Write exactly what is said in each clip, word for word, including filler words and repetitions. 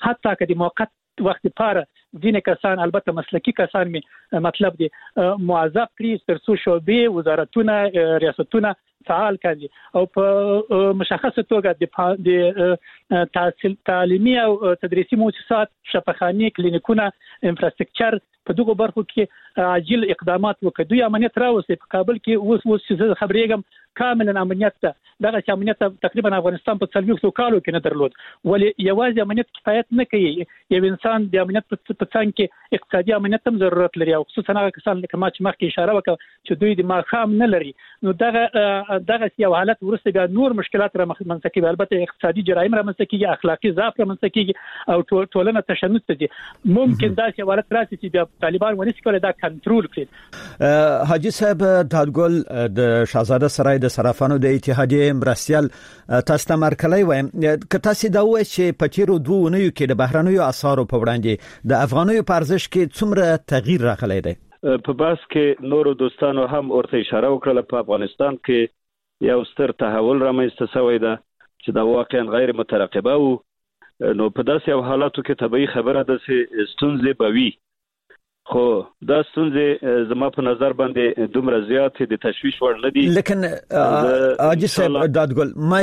حتی که د موقت وخت لپاره ځینې کسان البته مسلکی کسان می مطلب دی موظف کړي تر څو شعبې وزارتونه ریاستونه فعال کړي او په مشخصه توګه د تحصیل تعلیمي او تدریسي مؤسسات شفاخانې کلینیکونه انفراستراکچر په دغه برخو کې عاجل اقدامات وکړي. دوی امنیت راوستي په کابل کې اوس اوس چې خبرېږم کاملا امنیت ته دغه امنیت تقریبا افغانستان په څلوېښتو کالو کې نه درلود ولې یوازې امنیت کفایت نه کوي. یو انسان د امنیت په څنګ کې اقتصادي امنیت هم ضرورت لري او خصوصا هغه کسان لکه ما چې مخکې اشاره وکړه چې دوی د ماښام نه لري نو دغه دغه یو حالت ورسته بیا نور مشکلات را منځته کوي. البته اقتصادي جرایم را منځته کیږي اخلاقي ضعف را منځته کیږي او ټولنه تشنج ته دي. ممکن دا چې حالت راشي چې بیا طالبان ونشي کولای دا کنټرول کړي. حاجی صاحب دادګل د شاهزاده سرای د صرافانو د اتحادیې مرستيال تاسو ته مرکلای وایم که تاسو دا وایي چې په تیرو دوه اونیو کې د بهرنیو اسعارو په وړاندې د افغانیو په ارزش کې څومره تغییر راغلی دی؟ په بحث کې نورو دوستانو هم ورته اشاره وکړه په افغانستان کې یو ستر تحول رامنځته شوی دی چې دا واقعا غیر مترقبه وو. نو په داسې یو حالاتو کې طبيعي خبره ده چې ستونزې به وي خو دا ستونزې زما په نظر باندې دومره زیات د تشویش وړ نه دي. لیکن حاجی صاحب دادګل ما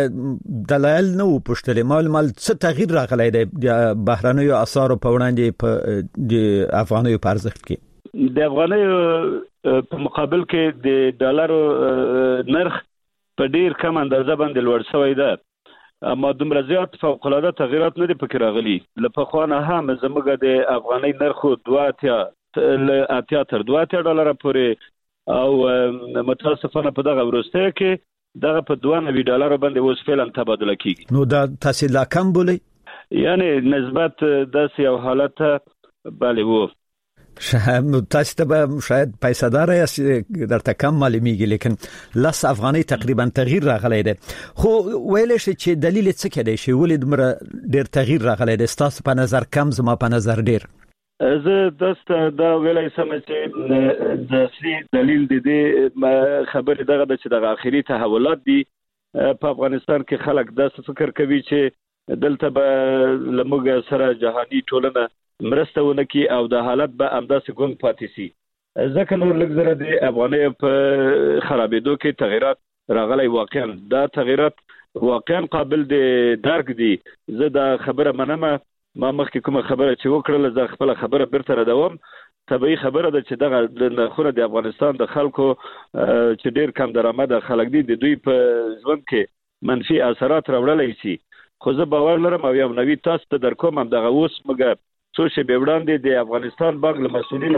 دلایل نو پوښتلې مال مال څه تغییر راغلی دی د بهرنیو اسعارو په وړاندې په د افغانیو په ارزښت کې؟ د افغانیو په مقابل کې د ډالرو نرخ په ډیر کم اندازه باندې لوړ شوی دی اما دومره زیات فوق العاده تغیرات نه دي پکې راغلي. له پخوانه هم زموږ د افغاني نرخ دوه اتیا اتیا تر دوه اتیا ډالر پورې او متاسفانه په دغه ورسته کې دغه په دوه نوي ډالر باندې اوس فعلا تبادله کیږي. نو دا تاسو لا کم بولی؟ یعنی نسبت داسې یو حالت بله وو. شاید تاسو ته شاید پیسې دار یا درته کم معلومیږي لیکن لاس افغاني تقریبا تغییر راغلی دی. خو ویل شي چې دلیل څه کېدای شي ولې دمر ډیر تغییر راغلی دی؟ تاسو په نظر کم زما په نظر ډیر. زه داسته دا ویلای سم چې د اصلي دلیل د دې خبرې دغه د چې د اخیری تحولات دي په افغانستان کې خلک داسې فکر کوي چې دلته به لموږ سره جهاني ټولنه مرسته ونکي او د حالت به انداسه ګونګ پاتې سي. ځکه نور لږ زره د افغاني په خرابېدو کې تغیرات راغلي واقعا دا تغیرات واقعا قابل د درک دي. زه دا خبره منم ما مخکې کومه خبره چې وکړل زه خپل خبره برته ردوم. طبيعي خبره ده چې دغه نرخونه د افغانستان د خلکو چې ډیر کم درآمد خلک دي د دوی په ژوند کې منفي اثرات راوړلی شي. خو زه باور لرم او یو نوی تاسو ته در کوم هم دغه اوس مګ څو شی به وړاندې د افغانستان بانک له مسؤلینو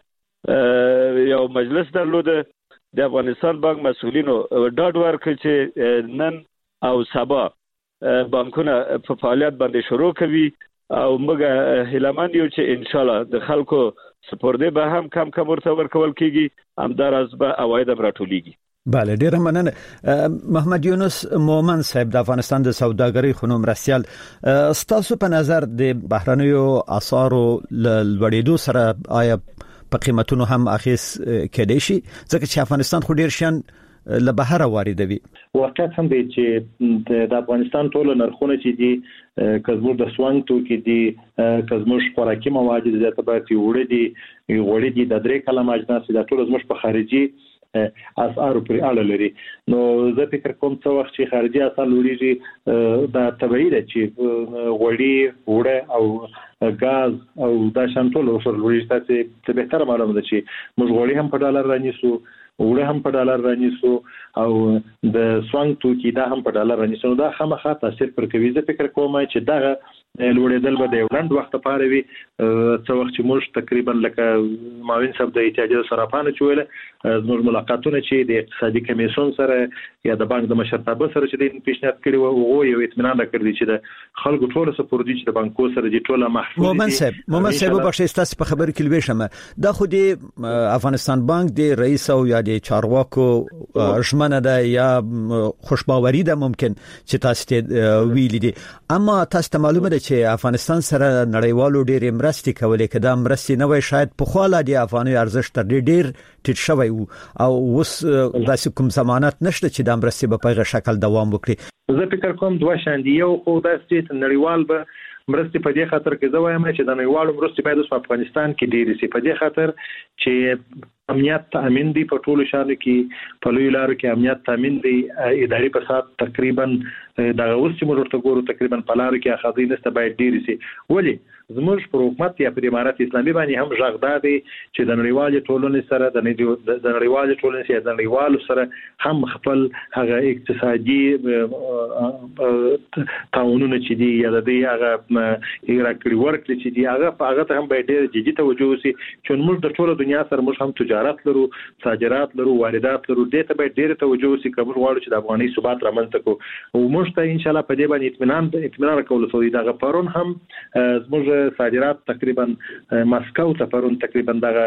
سره یو مجلس درلوده. د افغانستان بانک مسؤلینو ډاډ ورکړ چې نن او سبا بانکونه په فعالیت باندې شروع کوي او موږ هیلمن یو چې ان شاء الله د خلکو سپورده به هم کم کم ورته ورکول کیږي هم دراز به اواید راټولیږي. بله ډیره مننه. محمد یونس مومن صاحب د افغانستان د سوداګرۍ خونو مرستيال ستاسو په نظر د بهرنیو اسعارو لوړېدو سره آیا په قیمتونو هم اخیس کېدای شي ځکه چې افغانستان خو ډیر شان له بهر واردوي؟ واقعیت هم دی چې د افغانستان ټول نرخونه چې دي کزموږ د سوانګ توکي دي کزموږ خوراکي مواد دي د تبعتي وړي دي وړي دي د درې کلمه اجناس د ټول زموږ په خارجي اسعار پرې اړه لري. نو زه فکر کوم څه وخت چې خارجي اسعار لوړیږي دا طبيعي ده چې غوړي وړه او غاز او دا شانټول اوسر لوړیږي. تاسو ته به تر معلومه ده چې موږ غوړي هم په ډالر رانیسو وړه هم په ډالر رانیسو او د سوانګ توکي دا هم په ډالر رانیسو. دا خامخا تاثیر پر کوي. زه فکر کوم چې دا لوړېدل به د یو لنډ وخت لپاره وي څه وخت چې موږ تقریبا لکه معاون صاحب د اتحادیې صرافانو چې ویل زموږ ملاقاتونه چې د اقتصادي کمیسیون سره یا د بانک د مشرتابه سره چې د پیشنهاد کړي وو او یو اطمینان راکړي چې د خلکو ټول سپورت دي چې د بانکو سره دي ټول محفوظ دي. مومن صاحب مومن صاحب بخښه تاسو په خبرو کې لوي شمه دا خو د افغانستان بانک د رئیس او یا د چارواکو ژمنه ده یا خوشباوري ده ممکن چې تاسو ته ویلي دي اما تاسو ته معلومه ده چې افغانستان سره نړیوالو ډېر مرستې کولې کدا مرستې نه وای شاید په خواله د افغاني ارزښت تر ډېر ټیټ شوی او اوس داسې کوم ضمانت نشته چې د مرستې په پیغه شکل دوام وکړي. زه فکر کوم دوه شان دي. یو خو دا چې نړیوال به مرستې په دې خاطر کې زه وایم چې د نړیوالو مرستې باید په افغانستان کې ډېرې شي، په دې خاطر چې امنیت تامین دی په ټولو شانو کې، په لوی لارو کې امنیت تامین دی، اداري فساد تقریبا دغه اوس چې موږ ورته ګورو تقریبا په لارو کې اخاذي نسته باید ډېرې شي. ولې زموږ پر حکومت یا پر امارات اسلامي باندې هم غږ دا دی چې د نړیوالې ټولنې سره د نړیوالې ټولنې سره د نړیوالو سره هم خپل هغه اقتصادي تعاونونه چې دی یا د دې هغه راکړي ورکړي چې دی هغه په هغه ته هم باید ډېر جدي توجه وشي چې موږ د ټولو دنیا سره موږ هم تجارت لرو، صادرات لرو، واردات لرو، دې ته باید ډېر توجه وشي کوم غواړو چې د افغاني ثبات رامنځته کړو او موږ ته ان شاء الله په دې باندې اطمینان اطمینان راکول سوی دا پرون هم زموږ صادرات تقریبا مسکو ته پرون تقریبا دغه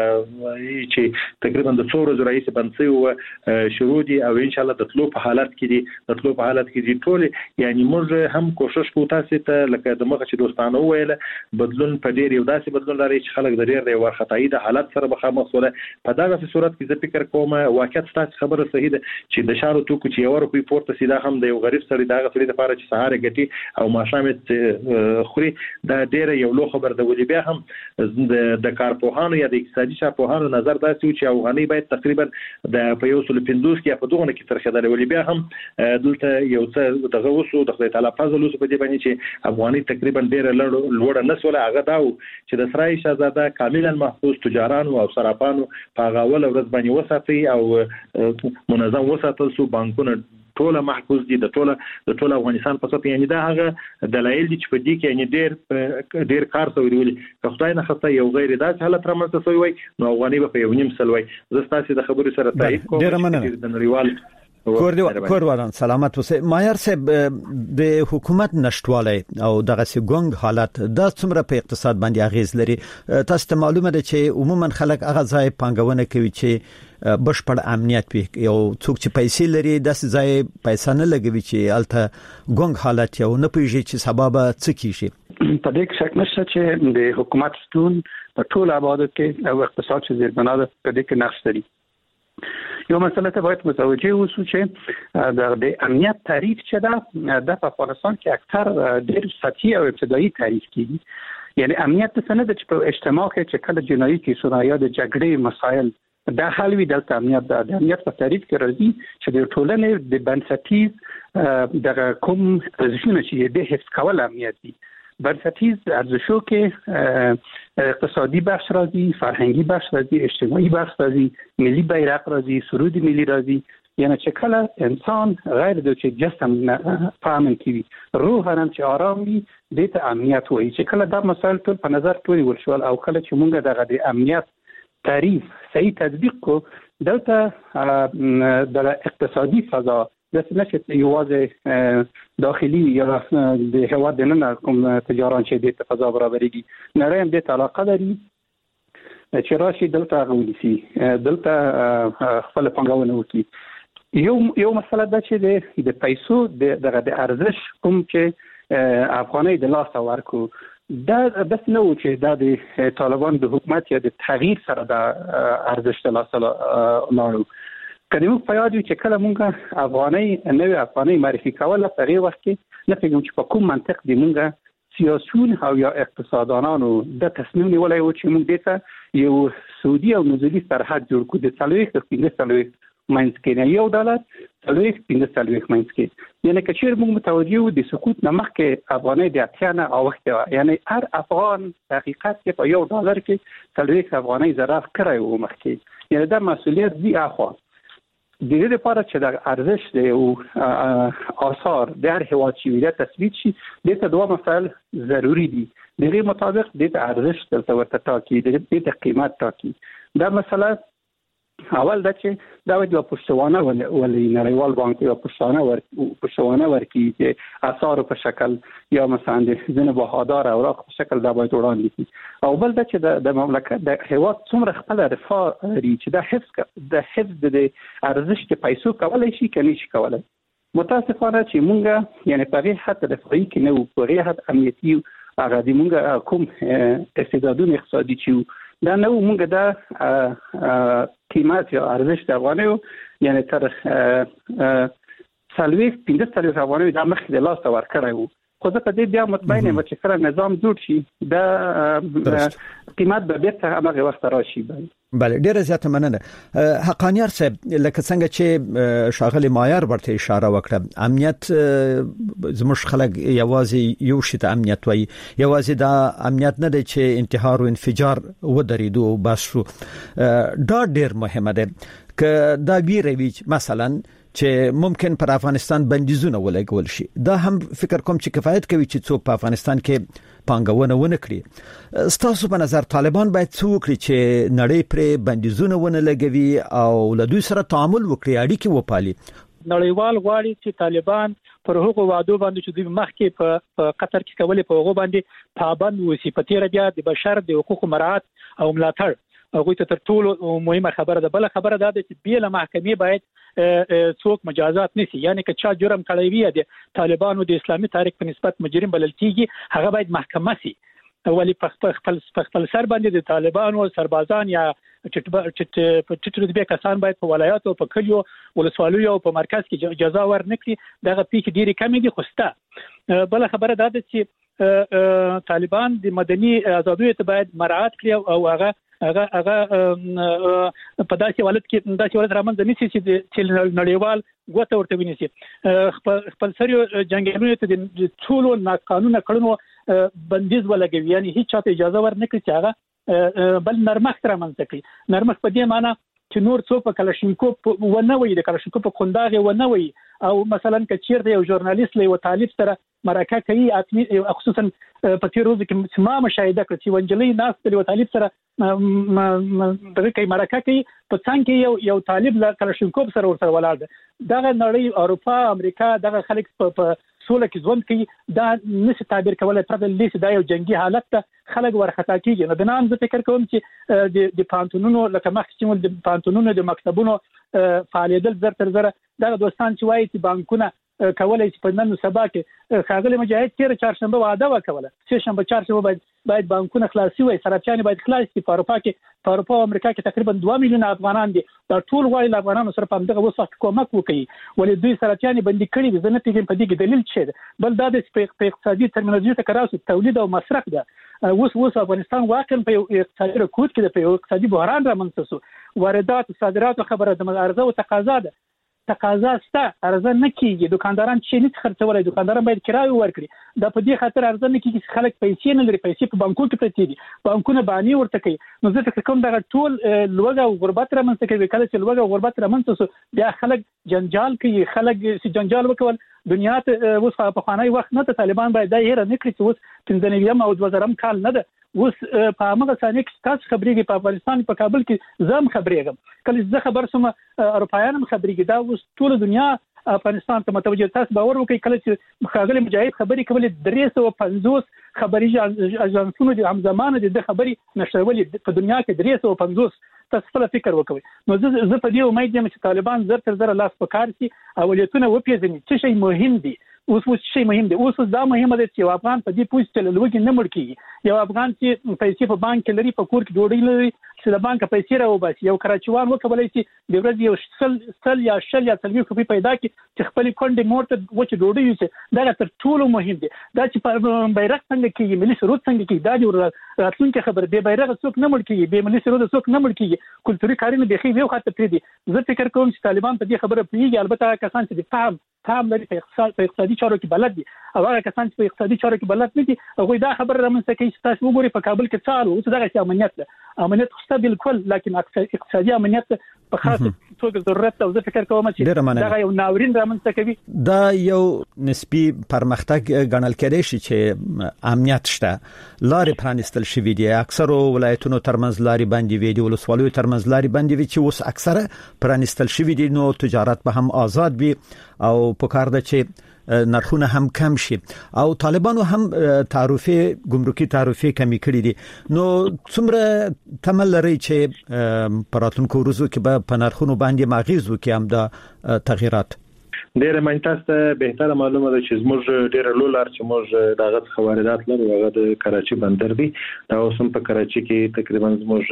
چې تقریبا د څو ورځې رئیس بنسي او شروع دي او ان شاء الله د تلو په حالت کې دي د تلو په حالت کې دي ټول یعنی موږ هم کوشش کوو تاسو ته لکه د مخ چې دوستانه ویل بدلون په ډیر یو داسې بدلون لري چې خلک د ډیر دی ورخطایي د حالت سره مخامخ سول. په دغه صورت کې زه فکر کوم واقعیت تاسو خبره صحیح ده چې د شارو توکو چې یو روپی پورته سیده هم د یو غریب سره دغه سره د لپاره چې سهار ګټي او ماشامت خوري دا ډیر یو لو خبر د ولې بیا هم د کارپوهانو یا د اقتصادي شاپوهانو نظر داسې و چې افغاني باید تقریبا د په یو سل پنځوس کې په دغه کې ترخدل ولې بیا هم دلته یو څه دغه وسو د خدای تعالی فضل وسو په دې باندې چې افغاني تقریبا ډیر لوړ نسوله هغه داو چې د سرای شاهزاده کاملا محفوظ تجارانو او صرافانو په غاول ورځ باندې وساتي او منظم وساتل سو بانکونه ټول محفوظ دي د ټول د ټول افغانستان په څیر یعنی دا هغه دلایل دي چې په دې کې یعنی ډیر ډیر کار شوی دی که خدای نه خسته یو غیر داس حالت رامنځته شوی وي نو افغاني په یو نیم سل وي. زه ستاسو د خبرو سره تایید کوم د نړیوال کوردوان سلامت وسه مایر صاحب د حکومت نشټواله او دغه سګونګ حالت د څومره په اقتصاد باندې اغیز لري؟ تاسو ته معلومه ده چې عموما خلک هغه ځای پانګونه کوي چې بشپړ امنیت وي یو څوک چې پیسې لري د ځای پیسې نه لګوي چې الته ګونګ حالت یو نه پیږي چې سبب څه کیږي. په دې کې شک نشته چې د حکومت ستون په ټول آبادو کې او اقتصاد چې زیربنا ده په دې کې نقش لري. یو مسله ته باید متوجه اوسو چې د امنیت تعریف چې ده د افغانستان کې اکثر ډېر سطحي او ابتدایي تعریف کیږي. یعنی امنیت څه نه ده چې په اجتماع کې چې کله جنایي کیسونه یا د جګړې مسایل دا حل وی دلته امنیت د امنیت په تعریف کې راځي چې د ټولنې د بنسټیز د کوم ارزښتونه چې د حفظ کول امنیت دي. بنسټیز ارزښتو کې اقتصادي بخش راځي، فرهنګي بخش راځي، اجتماعي بخش راځي، ملي بیرغ راځي، سرود ملي راځي. یعنی چې کله انسان غیر د چې جسم په امن کې وي روح هم چې آرام وي د ته امنیت وایي. چې کله دا مسایل ټول په نظر ټول ورشول او کله چې موږ دغه د امنیت تعریف صحیح تطبیق کو دلته د اقتصادي فضا د څه یوازې داخلي یا د هوا د نن کوم تجاران چې د فضا برابرېږي نړۍ هم د علاقه لري چې راشي دلته غوډي سي دلته خپل پنګاونه وکړي. یو یو مسله دا چې د پیسو د د ارزش کوم چې افغاني د لاس ورکو دا بس نو چې دا د طالبان د حکومت یا د تغییر سره د ارزش د لاس لاړو. کله موږ په یاد یو چې کله موږ افغاني نوې افغاني معرفي کوله په هغه وخت کې نه پیږم چې په کوم منطق دی موږ سیاسيون او یا اقتصاددانانو د تصمیم نیولای و چې موږ دته یو سعودي او نزولي سرحد جوړ کړو د څلوي کې څلوي ماینس کې یو ډالر څلوي کې څلوي ماینس کې. یعنی که چیرې موږ متوجه د سقوط نمخ کې افغاني د اتیانه او وخت یعنی هر افغان حقیقت کې په یو ډالر کې څلوي افغاني ضرر کړی و مخ کې. یعنی دا مسؤلیت دی اخوا د دې لپاره چې د ارزش دی او آثار د هر هوا چې ویل تثبیت شي د ته دوه مسائل ضروری دي. د دې مطابق د ارزش د ورته ټاکي د دې قیمت ټاکي. دا مسله اول دا چې دا د پښتوانه ولې نړیوال بانک یا پښتانه ور پښتوانه ورکی چې اثار په شکل یا مثلا د ځنه بهادار اوراق په شکل دا باید وړاندې شي. او بل دا چې د مملکت د هیواد څومره خپل رفاه لري چې د حفظ د حفظ د ارزش د پیسو کولای شي کني شي کولای. متاسفانه چې مونږ یعنی په هغه حد رفاهي کې نه وو په هغه حد امنیتي هغه د مونږ کوم استعدادونه اقتصادي چې دا نو مونږ دا قیمت یا ارزش د افغانیو یعنی تر سلوي پنځه سلوي افغانیو د مخ د لاس ور کړی وو خو زه په دې بیا مطمئن یم چې کله نظام جوړ شي دا قیمت به بیرته هغه وخت راشي. بله ډیره زیاته مننه. حقانیار صاحب لکه څنګه چې شاغلی مایار ورته اشاره وکړه، امنیت زموږ خلک یوازې یو شی ته امنیت وایي، یوازې دا امنیت نه دی چې انتحار او انفجار ودرېدو بس شو. دا ډیر مهمه ده که دا بیروي مثلا چې ممکن پر افغانستان بندیزونه ولګول شي. دا هم فکر کوم چې کفایت کوي چې څوک په افغانستان کې پانګونه ونه کړي. ستاسو په نظر طالبان باید څه وکړي چې نړۍ پر بندیزونه ونه لګوي او له دوی سره تعامل وکړي، اړیکې وپالي؟ نړیوال غواړي چې طالبان پر هغو وعدو باندې چې دوی مخکې په قطر کې کولې په هغو باندې پابند وسی. په تیر بیا د بشر د حقوقو مراعات او ملاتړ هغه ته تر ټولو مهمه خبره ده. بل خبره ده چې بیل محکمې باید څوک مجازات نشي، یعنی که چا جرم کړی وي د طالبانو د اسلامي تاریخ په نسبت مجرم بلل کیږي، هغه باید محکمه شي. ولی په خپل خپل سر باندې د طالبانو سربازان یا چې چې رتبه کسان باید په ولایاتو په کلیو ولسوالیو او په مرکز کې جزا ورنکړي. دغه پیښې ډېری کمې دي. خوسته بل خبره ده چې طالبان د مدني آزادیو ته باید مراعات کړي او هغه هغه هغه په داسې حالت کې داسې حالت رامنځته نشي چې نړیوال ګوته ورته ونیسي. خپل سریو جنگیالونو ته د ټولو ناقانونه کړنو بندیز ولګوي، یعنی هیڅ چاته اجازه ورنکړي چې هغه بل نرمښت رامنځته کړي. نرمښت په دې معنی چې نور څوک په کلاشینکوف ونه وي، د کلاشینکوف په قنداغه ونه وي، او مثلا که چیرته یو ژورنالیست له یو طالب سره مرکه کوي، خصوصا په تیر ورځ کې ما مشاهده کړ چې ونجلې ناس له یو طالب سره دغه کوي مرکه کوي، په څنګه کې یو یو طالب له کلاشینکوف سره ورسره ولاړ دی. دغه نړۍ اروپا امریکا دغه خلک په سوله کې ژوند کوي، دا نشي تعبیر کولای پرته لیسه دا یو جنگي حالت ته خلک ورخطا کیږي. نو بنان زه فکر کوم چې د د پانتونونو لکه مخکې چې د پانتونونو د مکتبونو فعالیدل زر تر زر دغه دوستان چې وایي چې بانکونه کولای چې په نن سبا کې خاغلی مجاهد تیر چهارشنبه وعده وکوله، سه شنبه چهارشنبه باید باید بانکونه خلاصي وي، سرچانه باید خلاص شي. په اروپا کې په اروپا او امریکا کې تقریبا دوه میلیون افغانان دي. دا ټول غواړي له افغانانو سره په دغه وسه کومک وکړي، ولې دوی سرچانه بندي کړي دي. زه نه پیژنم په دې کې دلیل څه ده، بل دا د اقتصادي ترمینالوژي ته کراسو تولید او مصرف ده. اوس اوس افغانستان واقعا په اقتصادي رکود کې د په اقتصادي بحران رامنځته شو. واردات او صادرات خبره د عرضه او تقاضا ده. تقاضا ستا عرضه نه کیږي، دکانداران چې نه خرڅولای، دکانداران باید کرایه ورکړي. دا په دې خاطر عرضه نه کیږي چې خلک پیسې نه لري، پیسې په بانکونو کې پرتې دي، بانکونه باندې ورته کوي. نو زه فکر کوم دا ټول لوږه او غربت رامنځته کوي. کله چې لوږه او غربت رامنځته شو بیا خلک جنجال کوي، خلک چې جنجال وکول دنیا ته اوس په خوانای وخت نه ته طالبان باید دا هیر نه کړی چې اوس پنځه نویم او دوه زرم کال نه ده. اوس په هغه ثانیه کې تاسو خبرېږي په افغانستان په کابل کې زم خبرېږم، کله زه خبر سم اروپایان خبرېږي. دا اوس ټول دنیا افغانستان ته متوجه. تاسو باور وکړئ کله چې خاغلی مجاهد خبرې کولې درې سوه پنځوس خبري اژانسونو د همزمانه د خبري نشرولې په دنیا کې درې سوه پنځوس. تاسو خپل فکر وکوي. نو زه زه په دې امید یم چې طالبان زر تر زر لاس په کار شي، اولتونه وپیژني څه شی مهم دي. اوس اوس شی مهم دی، اوس دا مهمه ده چې یو افغان په دې پوښتنه چې لوګي نه مړ کیږي. یو افغان چې پیسې په بانک کې لري، په کور کې ډوډۍ لري، چې د بانک پیسې راوباسي. یو کراچیوان وکولای شي د ورځې یو سل سل یا شل یا څلوي کوپی پیدا کړي چې خپل کونډې مور ته وچ ډوډۍ یوسي. دا تر ټولو مهم دی. دا چې په بیرغ څنګه کیږي، ملي سرود څنګه کیږي، دا د راتلونکي خبر دی. بیرغ څوک نه مړ کیږي، به ملي سرود څوک نه مړ کیږي، کلتوري کارونه به خي یو خاطر پری دي. زه فکر کوم چې طالبان په دې خبره پیږي. البته کسان چې د فهم فهم لري په اقتصاد په اقتصادي چارو کې بلد دي، او هغه کسان چې په اقتصادي چارو کې بلد نه دي هغه دا خبره رامنځته کوي چې تاسو وګورئ په کابل کې څه حال وو. دغه امنیت ده، امنیت خو بالکل، لیکن اقتصادي امنیت په خاصه توګه ضرورت او زه فکر کوم چې دا یو ناورین رامنځته کوي. دا یو نسبی پرمختګ ګڼل کېدای شي چې امنیت شته، لارې پرانستل شوې دي، اکثرو ولایتونو ترمنځ لارې بندې وي، د ولسوالیو ترمنځ لارې بندې وي چې اوس اکثره پرانستل شوې دي. نو تجارت به هم آزاد وي او په کار ده چې نرخونه هم کم شي، او طالبانو هم تعرفه ګمرکي تعرفه کمی کړې دي. نو څومره تمل لري چې پراتونکو ورځو کې به په نرخونو باندې ماغیز وکي هم د تغیرات؟ ډېر منتاسته بهتره معلومه ده چې زموږ ډېر لولار چې موږ دغه خواردات لرو هغه د کراچي بندر دی. دا اوس هم په کراچي کې تقریبا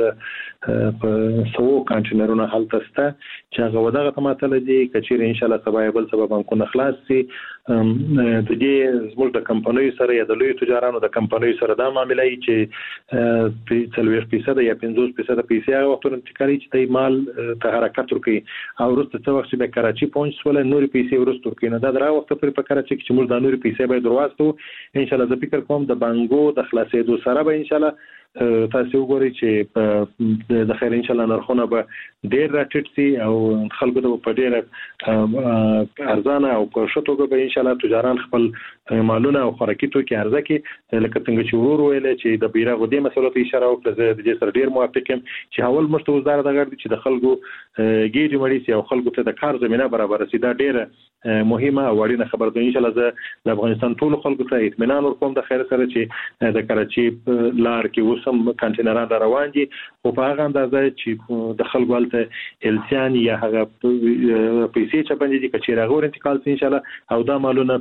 زموږ په سو کانټینرونه هلته سته چې هغه ودغه تماثل دي. کچیر ان شاء الله سبا بل سبا بانکونه خلاص شي د دې زموږ د کمپنیو سره یا د لوی تجارانو د کمپنیو سره دا معاملې چې په څلوېښت فیصد یا پنځوس فیصد پیسې هغه وخت انتقالي چې د مال ته حرکت ورکړي او وروسته څه وخت به کراچي پونچ ولا نور پیسې ورسته ورکړي نه دا درا وخت پر په کراچي کې چې موږ د نور پیسې به دروازته ان شاء الله زه فکر کوم د بانګو د خلاصېدو سره به ان شاء الله تاسو وګورئ چې د خیر ان شاء الله نرخونه به ډېر راټیټ شي او خلکو ته په ډېر ارزانه او په ښه توګه به ان شاء الله تجاران خپل مالونه او خوراکي توکي عرضه کړي لکه څنګه چې ورور ویل چې د بیرغ دې مسلو ته اشاره وکړه د دې سره ډېر موافق یم چې اول مشته وزارت دغه چې د خلکو ګیډي مړي سي او خلکو ته د کار زمينه برابر سي دا ډېر مهمه او اړینه خبره ده ان شاء الله زه د افغانستان ټول خلکو ته اطمینان ورکوم د خیر سره چې د کراچي لار کې سم کانټینران روان دي او په هغه اندازه چې د خلکو ولته السیان یا هغه پیسې چې باندې دي چې راغور انتقال ان شاء الله او دا مالونه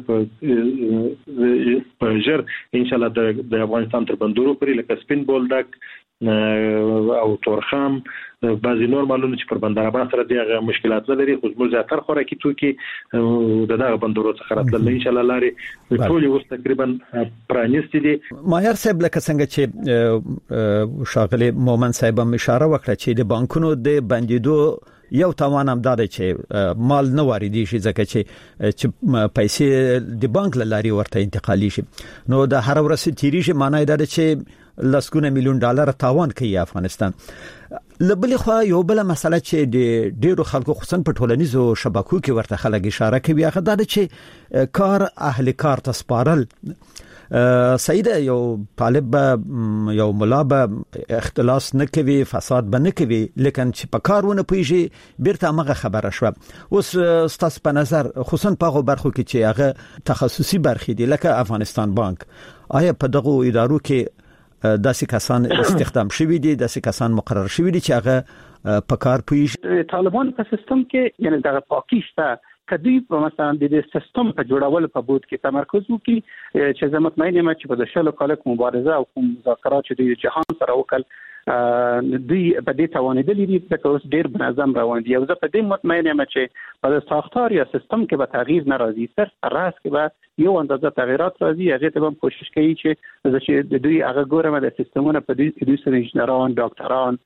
په جر ان شاء الله د افغانستان تر بندرو پرې لکه سپین بولدک او تورخم بعضی نور مالونه چې پر بندراباد سره دغه مشکلات لري خو موږ زیاتره خوراکي توکي د دغه بندرو څخه راتلل ان شاء الله لاري ټول اوس تقریبا پرانیستي دي ماهر صاحب لکه څنګه چې شاغلي مومن صاحب هم اشاره وکړه چې د بانکونو د بندیدو یو توان هم دا چې مال نه واردي شي ځکه چې چې پیسې د بانک لاري ورته انتقالي شي نو د هر ورځ تیری شي معنی دا چې لسګونه میلیون ډالر تاوان کوي افغانستان لبلې خو یو بل مسله چې د ډیرو خلکو خصوصا په ټولنیزو شبکو کې ورته خلک اشاره کوي هغه دا چې کار اهل کار تسپارل سیده یو طالب یو ملا به اختلاس نه کوي فساد به نه کوي لیکن چې په کارونه پیږي بیرته مغه خبره شو اوس ستاسو په نظر خصوصا په برخو کې چې هغه تخصصي برخې دي لکه افغانستان بانک آیا په دغه ادارو کې داسې کسان استخدام شوي دي داسې کسان مقرر شوي دي چې هغه په کار پیږي طالبان په سیستم کې یعنی دغه پاکیسته کدی په مثلا د سیستم په جوړول په بود کې تمرکز وکړي چې زه مطمئن یم چې په دشل کالک مبارزه او مذاکرات چې د جهان سره وکړ دوی په دې توانیدلې دي چې اوس ډېر بنظم روان دي او زه په دې مطمئن یم چې په ساختار یا سیستم کې به تغییر نه راځي صرف راس کې به یو اندازه تغیرات راځي هغه ته هم کوشش کوي چې چې دوی هغه ګورم د سیستمونو په دې دوی سره انجنیران ډاکټران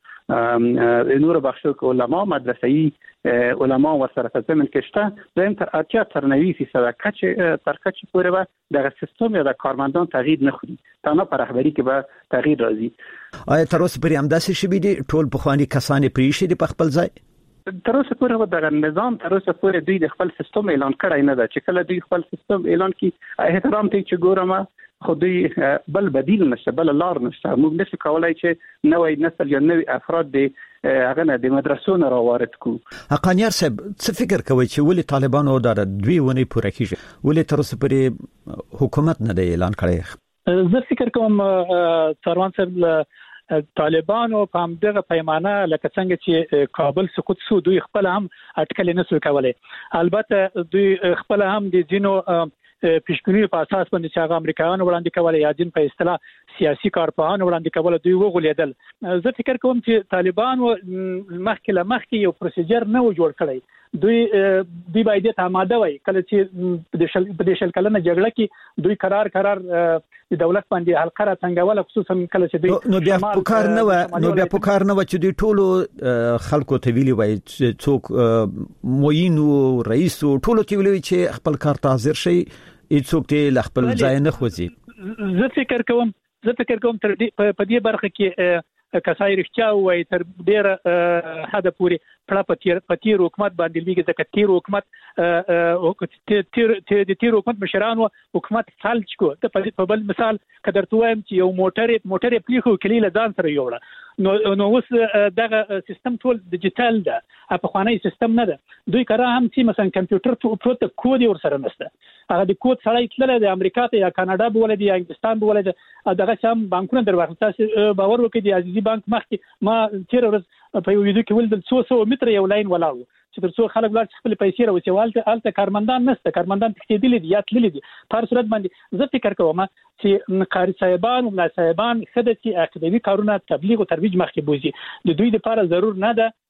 نور بخشو که علما مدرسه‌ای علما و سره زمین کشته زمین تر اتیا تر نوي فیصد کچ تر کچ پورې به د سیستم یا د کارمندان تغییر نه خوري تنها پر رهبری کې به تغییر راځي آیا تر اوسه پرې هم داسې شوي دي ټول پخواني کسان پریښي دي په خپل ځای تر اوسه پورې د نظام تر اوسه پورې دوی د خپل سیستم اعلان کړی نه ده چې کله دوی خپل سیستم اعلان کړي احترام ته چې ګورم خو دوی بل بدیل نشته بل لار نشته موږ نشو کولای چې نوې نسل یا نوې افراد دی هغه نه د مدرسو نه راوارد کو حقانیار صاحب څه فکر کوي چې ولې طالبانو دا دوی ونی پوره کیږي ولې تر اوسه پورې حکومت نه دی اعلان کړی زه فکر کوم څاروان صاحب طالبانو په همدغه پیمانه لکه څنګه چې کابل سقوط سو دوی خپل هم اټکل نه سو کولای البته دوی خپل هم د جنو پیشګونی په اساس باندې چې هغه امریکایانو وړاندې کول یا جن په اصطلاح سیاسي کارپوهانو وړاندې کول دوی وغولیدل زه فکر کوم چې طالبان مخکې له مخکې یو پروسیجر نه و جوړ کړی دوی دوی باید ته آماده وای کله چې د شل په شل کلنه جګړه کې دوی قرار قرار د دولت باندې حلقه څنګهواله خصوصا کله چې دوی نو بیا په کار نه و نو بیا په کار نه و چې دوی ټولو خلکو ته ویلي وای څوک موینو رئیس ټولو ته ویلي چې خپل کار ته حاضر شي هیڅوک ته خپل ځای نه خوځي زه فکر کوم زه فکر کوم تر دې په دې برخه کې کسای رښتیا وای تر ډېر حد پورې پړه پتیر پتیر حکومت باندې لګي ځکه تیر حکومت تیر تیر د تیر حکومت مشرانو حکومت فالج کو ته په بل مثال قدر توام چې یو موټر موټر پلیخو کلی له ځان سره یوړه نو نو اوس دغه سیستم ټول ډیجیټل ده په خواني سیستم نه ده دوی کړه هم چې مثلا کمپیوټر پروت کود ور سره نشته هغه د کود سره تلل د امریکا ته یا کاناډا بوله دی یا انګلستان بوله ده دغه سم بانکونه درواخل تاسو باور وکړئ د عزیزي بانک مخکې ما تیر ورځ په یو ویډیو کې ولدل څو څو متر یو لاین ولاړ چې تر څو خلک ولر خپل پیسې راوځي والته الته کارمندان نشته کارمندان تخدیدل دي یا تللی دي په صورت باندې زه فکر کوم چې قاری صاحبان او ملا صاحبان خدای چې اکیډمي کارونه تبلیغ او ترویج مخکې بوزي د دوی لپاره ضرور نه ده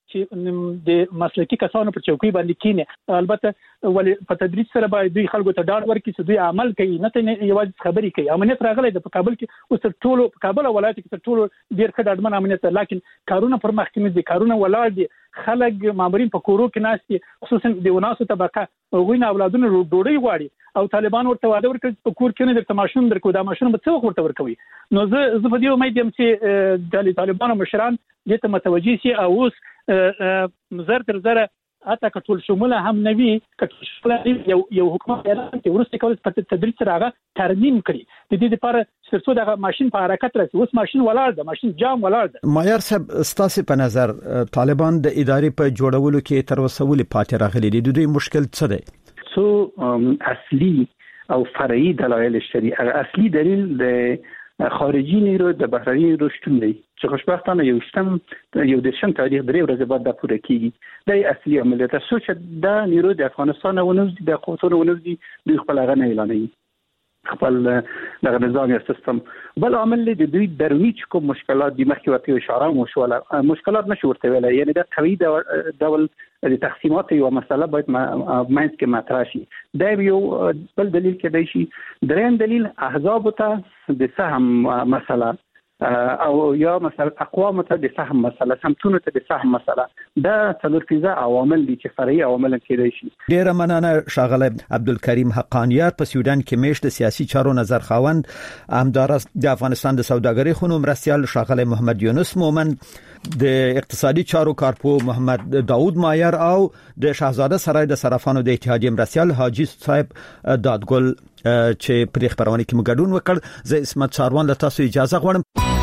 چې د مسلکي کسانو پر چوکۍ باندې کینه البته ولې په تدریج سره باید دوی خلکو ته ډاډ ورکړي چې دوی عمل کوي نه ته یوازې خبرې کوي. امنیت راغلی د کابل کې اوس ټولو په کابل ولایت کې ټولو ډیر ښه ډاډمن امنیت ده، لیکن کارونه پر مخ کې دي، کارونه ولاړ دي، خلک مامورین په کورو کې ناشتي، خصوصا د وناسو طبقه غوینه اولادونه ډوډۍ غواړي او طالبان ورته وعده ورکړي په کور کې نه درته ماشوم درکو، دا ماشوم به څه ورته ورکوي. نو زه زه په دې امید یم چې د طالبانو مشران دې ته متوجي شي او اوس زر تر زر اته کټول شموله هم نوي کټول یو یو حکومت اعلان کوي ورسته کول په تدریج سره هغه ترمیم کړي د دې لپاره چې څو دغه ماشين په حرکت راځي. اوس ماشين ولاړ ده، ماشين جام ولاړ ده. مایار صاحب ستاسو په نظر طالبان د ادارې په جوړولو کې تر اوسه ولې پاتې راغلي دي؟ د دوی مشکل څه دی؟ څو اصلي او فرعي دلایل شته. اصلي دلیل د خارجي نیرو د بهرني نیرو شتون دی چې خوشبختانه یو شتم یو د شم تاریخ درې ورځې بعد د پوره کیږي. د اصلي عملیات سوچ د نیرو د افغانستان ونوز د قوتونو ونوز دي د خپل غنه اعلانوي خپل د نظام یا سیستم. بل عامل د دوی درونی کوم مشکلات د مخکې ورته اشاره مو شوله مشکلات نشو ورته ویل، یعنی د قوي ډول د تقسیمات یو مسله باید ماینس کې مطرح شي. دا یو بل دلیل کې دی شي. دریم دلیل احزاب ته د سهم مسله او یا مثلا اقوام ته د سهم مسله، سمتونه ته د سهم مسله، دا څلور فیزه عوامل دي چې فرعي عوامل کېدای شي. ډیر مننه شاغله عبدالکریم حقانیار په سویډن کې میشت سیاسي چارو نظر خاوند، همدار د افغانستان د سوداګرۍ خونو مرستيال شاغله محمد یونس مومن، د اقتصادي چارو کارپو محمد داوود مایر او د شاهزاده سرای د صرافانو د اتحادیې مرستيال حاجی صاحب دادګل چې په خبرونه کې مګډون وکړ. زه اسمت چاروان له تاسو اجازه غواړم.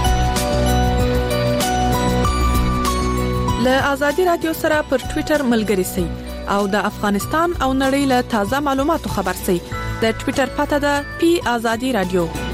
له آزادي رادیو سره پر ټوئیټر ملګري سئ او د افغانستان او نړۍ له تازه معلوماتو خبر سئ. د ټوئیټر پته ده پی آزادي رادیو.